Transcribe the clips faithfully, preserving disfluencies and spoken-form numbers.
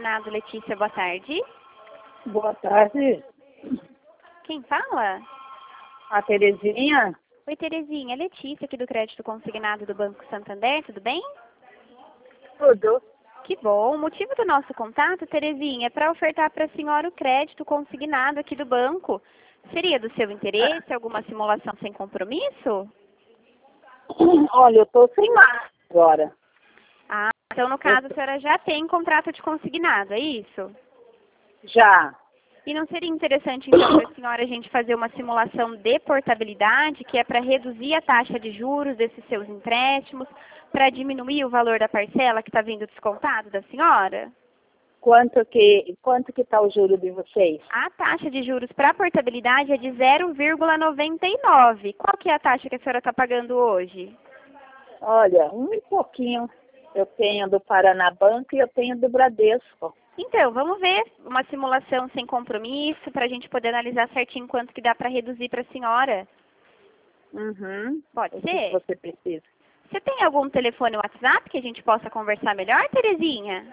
Consignado, Letícia, boa tarde. Boa tarde. Quem fala? A Terezinha? Oi, Terezinha. Letícia, aqui do Crédito Consignado do Banco Santander, tudo bem? Tudo. Que bom. O motivo do nosso contato, Terezinha, é para ofertar para a senhora o crédito consignado aqui do banco. Seria do seu interesse alguma simulação sem compromisso? Olha, eu tô sem máscara agora. Ah, então no caso a senhora já tem contrato de consignado, é isso? Já. E não seria interessante, então, para a senhora a gente fazer uma simulação de portabilidade, que é para reduzir a taxa de juros desses seus empréstimos, para diminuir o valor da parcela que está vindo descontado da senhora? Quanto que quanto que tá o juro de vocês? A taxa de juros para portabilidade é de zero vírgula noventa e nove. Qual que é a taxa que a senhora está pagando hoje? Olha, um e pouquinho. Eu tenho do Paraná Banco e eu tenho do Bradesco. Então, vamos ver uma simulação sem compromisso, para a gente poder analisar certinho quanto que dá para reduzir para a senhora. Uhum. Pode O que ser? que você precisa? Você tem algum telefone WhatsApp que a gente possa conversar melhor, Terezinha?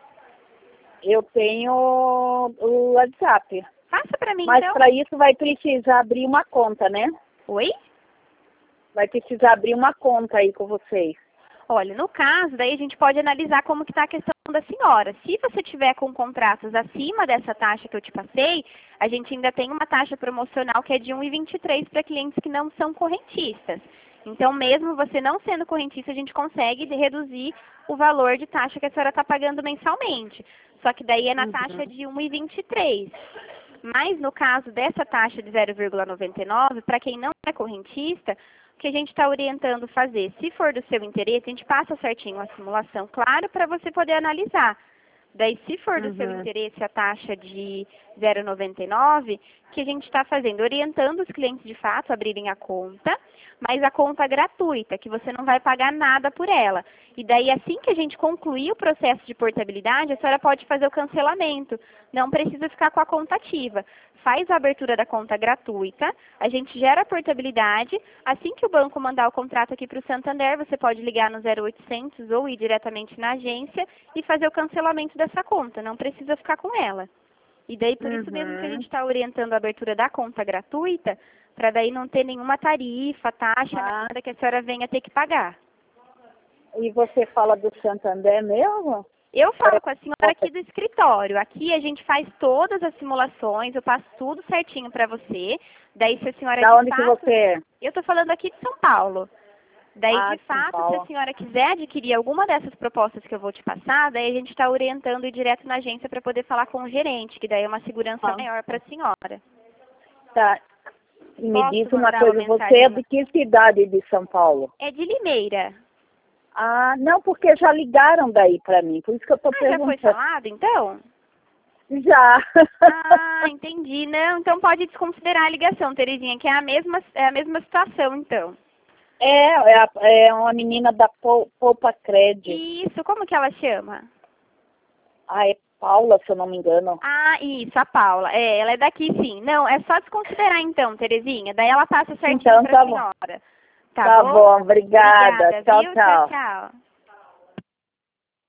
Eu tenho o WhatsApp. Passa para mim, Mas então. para isso vai precisar abrir uma conta, né? Oi? Vai precisar abrir uma conta aí com vocês. Olha, no caso, daí a gente pode analisar como que está a questão da senhora. Se você tiver com contratos acima dessa taxa que eu te passei, a gente ainda tem uma taxa promocional que é de um vírgula vinte e três para clientes que não são correntistas. Então, mesmo você não sendo correntista, a gente consegue reduzir o valor de taxa que a senhora está pagando mensalmente. Só que daí é na Uhum. taxa de um vírgula vinte e três. Mas no caso dessa taxa de zero vírgula noventa e nove, para quem não é correntista, o que a gente está orientando fazer, se for do seu interesse, a gente passa certinho a simulação, claro, para você poder analisar. Daí, se for do Uhum. seu interesse a taxa de zero vírgula noventa e nove, o que a gente está fazendo? Orientando os clientes, de fato, a abrirem a conta, mas a conta gratuita, que você não vai pagar nada por ela. E daí, assim que a gente concluir o processo de portabilidade, a senhora pode fazer o cancelamento. Não precisa ficar com a conta ativa. Faz a abertura da conta gratuita, a gente gera a portabilidade. Assim que o banco mandar o contrato aqui para o Santander, você pode ligar no zero oitocentos ou ir diretamente na agência e fazer o cancelamento dessa conta. Não precisa ficar com ela. E daí, por isso mesmo que a Uhum. gente está orientando a abertura da conta gratuita, para daí não ter nenhuma tarifa, taxa, Ah. nada que a senhora venha ter que pagar. E você fala do Santander mesmo? Eu falo com a senhora aqui do escritório. Aqui a gente faz todas as simulações, eu passo tudo certinho para você. Daí, se a senhora Da de onde fato... que você é? Eu estou falando aqui de São Paulo. Daí, Ah, de de São fato, se Paulo. a senhora quiser adquirir alguma dessas propostas que eu vou te passar, daí a gente está orientando e ir direto na agência para poder falar com o gerente, que daí é uma segurança Ah. maior para a senhora. Tá. Me Posso diz uma mandar coisa, uma você mensagem? é de que cidade de São Paulo? É de Limeira. Ah, não, porque já ligaram daí pra mim, por isso que eu tô Ah, já foi perguntando. falado, então? Já. Ah, entendi. Não, então pode desconsiderar a ligação, Terezinha, que é a mesma, é a mesma situação, então. É, é, a- é uma menina da Pou- Poupa Cred. Isso, como que ela chama? Ah, é Paula, se eu não me engano. Ah, isso, a Paula. É, ela é daqui, sim. Não, é só desconsiderar, então, Terezinha. Daí ela passa certinho Então, pra tá bom. senhora. Tá, Tá bom? bom, obrigada. Obrigada, Tchau, viu? tchau. Tchau, tchau.